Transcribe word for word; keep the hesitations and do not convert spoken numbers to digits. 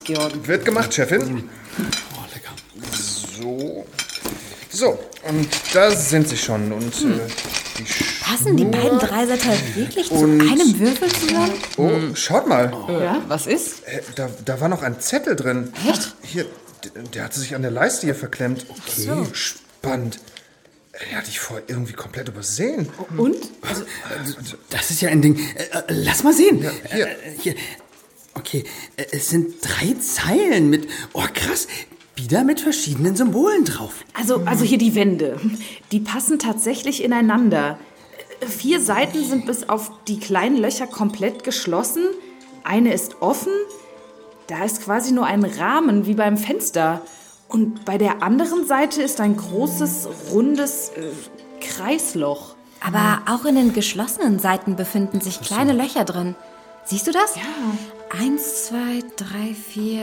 Georg. Wird gemacht, Chefin. Oh, lecker. So. So, und da sind sie schon. Und hm. äh, die Passen die beiden Dreiseiter wirklich zu und- einem Würfel zusammen? Oh, schaut mal. Ja, was ist? Äh, Da, da war noch ein Zettel drin. Echt? Hier, d- der hatte sich an der Leiste hier verklemmt. Okay. So. Spannend. Den hatte ich vorher irgendwie komplett übersehen. Und? Also, Das ist ja ein Ding. Äh, äh, lass mal sehen. Ja, hier. Äh, hier. Okay, äh, es sind drei Zeilen mit, oh krass, wieder mit verschiedenen Symbolen drauf. Also, also hier die Wände. Die passen tatsächlich ineinander. Vier Seiten sind bis auf die kleinen Löcher komplett geschlossen. Eine ist offen. Da ist quasi nur ein Rahmen wie beim Fenster. Und bei der anderen Seite ist ein großes, rundes äh, Kreisloch. Aber auch in den geschlossenen Seiten befinden sich kleine Löcher drin. Siehst du das? Ja. Eins, zwei, drei, vier...